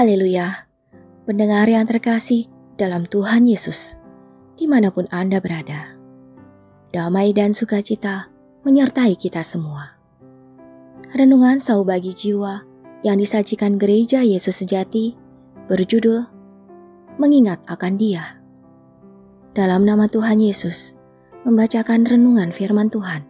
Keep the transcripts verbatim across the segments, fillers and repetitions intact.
Haleluya, pendengar yang terkasih dalam Tuhan Yesus, dimanapun Anda berada. Damai dan sukacita menyertai kita semua. Renungan Sau Bagi Jiwa yang disajikan Gereja Yesus Sejati berjudul Mengingat akan Dia. Dalam nama Tuhan Yesus, membacakan renungan firman Tuhan.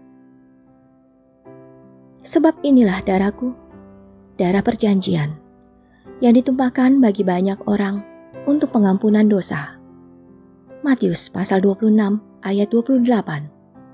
Sebab inilah darahku, darah perjanjian, yang ditumpahkan bagi banyak orang untuk pengampunan dosa. Matius pasal dua puluh enam ayat dua puluh delapan.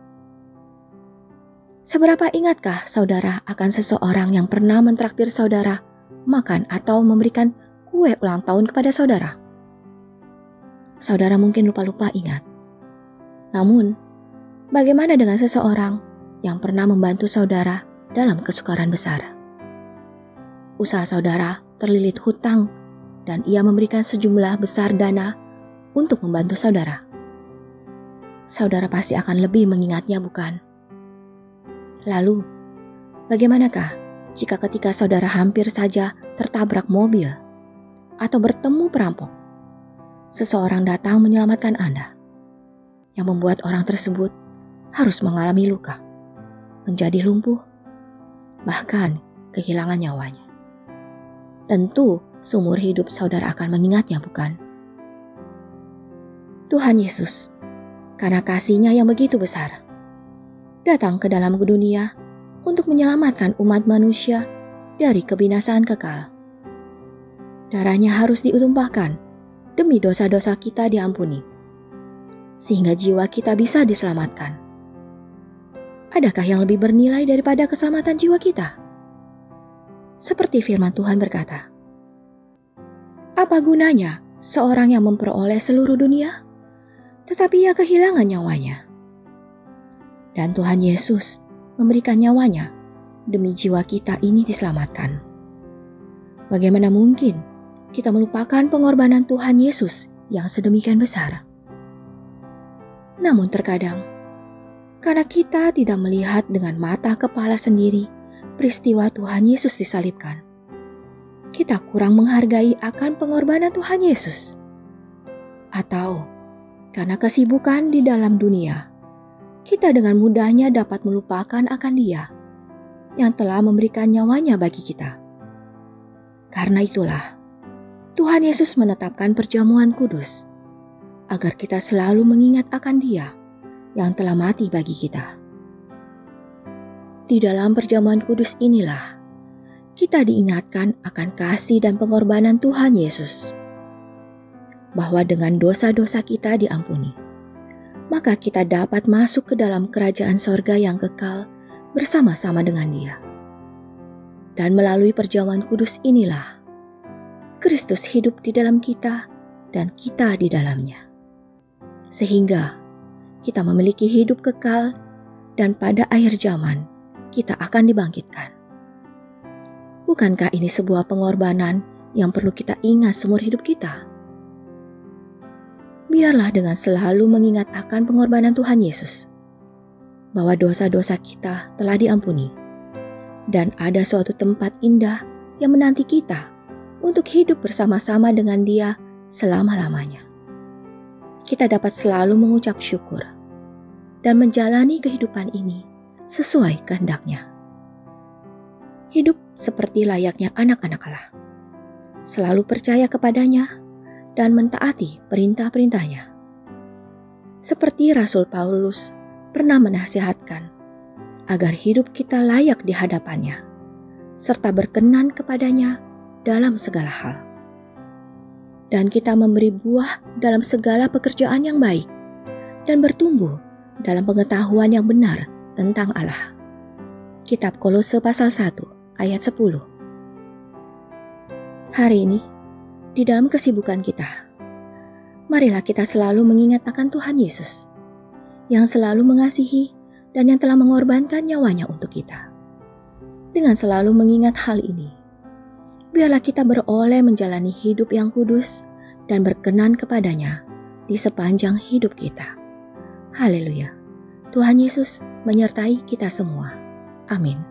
Seberapa ingatkah saudara akan seseorang yang pernah mentraktir saudara makan atau memberikan kue ulang tahun kepada saudara? Saudara mungkin lupa-lupa ingat. Namun, bagaimana dengan seseorang yang pernah membantu saudara dalam kesukaran besar? Usaha saudara terlilit hutang dan ia memberikan sejumlah besar dana untuk membantu saudara. Saudara pasti akan lebih mengingatnya, bukan? Lalu, bagaimanakah jika ketika saudara hampir saja tertabrak mobil atau bertemu perampok, seseorang datang menyelamatkan Anda, yang membuat orang tersebut harus mengalami luka, menjadi lumpuh, bahkan kehilangan nyawanya? Tentu seumur hidup saudara akan mengingatnya, bukan? Tuhan Yesus, karena kasih-Nya yang begitu besar, datang ke dalam dunia untuk menyelamatkan umat manusia dari kebinasaan kekal. Darah-Nya harus ditumpahkan demi dosa-dosa kita diampuni, sehingga jiwa kita bisa diselamatkan. Adakah yang lebih bernilai daripada keselamatan jiwa kita? Seperti firman Tuhan berkata, apa gunanya seorang yang memperoleh seluruh dunia, tetapi ia kehilangan nyawanya? Dan Tuhan Yesus memberikan nyawanya demi jiwa kita ini diselamatkan. Bagaimana mungkin kita melupakan pengorbanan Tuhan Yesus yang sedemikian besar? Namun terkadang, karena kita tidak melihat dengan mata kepala sendiri peristiwa Tuhan Yesus disalibkan, kita kurang menghargai akan pengorbanan Tuhan Yesus. Atau karena kesibukan di dalam dunia, kita dengan mudahnya dapat melupakan akan Dia yang telah memberikan nyawanya bagi kita. Karena itulah, Tuhan Yesus menetapkan perjamuan kudus, agar kita selalu mengingat akan Dia yang telah mati bagi kita. Di dalam perjamuan kudus inilah kita diingatkan akan kasih dan pengorbanan Tuhan Yesus, bahwa dengan dosa-dosa kita diampuni, maka kita dapat masuk ke dalam kerajaan sorga yang kekal bersama-sama dengan Dia. Dan melalui perjamuan kudus inilah Kristus hidup di dalam kita dan kita di dalamnya, sehingga kita memiliki hidup kekal dan pada akhir zaman kita akan dibangkitkan. Bukankah ini sebuah pengorbanan yang perlu kita ingat seumur hidup kita? Biarlah dengan selalu mengingat akan pengorbanan Tuhan Yesus, bahwa dosa-dosa kita telah diampuni, dan ada suatu tempat indah yang menanti kita untuk hidup bersama-sama dengan Dia selama-lamanya. Kita dapat selalu mengucap syukur dan menjalani kehidupan ini sesuai kehendak-Nya. Hidup seperti layaknya anak-anak Allah, selalu percaya kepada-Nya dan mentaati perintah-perintah-Nya. Seperti Rasul Paulus pernah menasihatkan agar hidup kita layak di hadapan-Nya, serta berkenan kepada-Nya dalam segala hal. Dan kita memberi buah dalam segala pekerjaan yang baik dan bertumbuh dalam pengetahuan yang benar tentang Allah. Kitab Kolose pasal satu ayat sepuluh. Hari ini, di dalam kesibukan kita, marilah kita selalu mengingat akan Tuhan Yesus, yang selalu mengasihi dan yang telah mengorbankan nyawanya untuk kita. Dengan selalu mengingat hal ini, biarlah kita beroleh menjalani hidup yang kudus dan berkenan kepada-Nya di sepanjang hidup kita. Haleluya. Tuhan Yesus menyertai kita semua. Amin.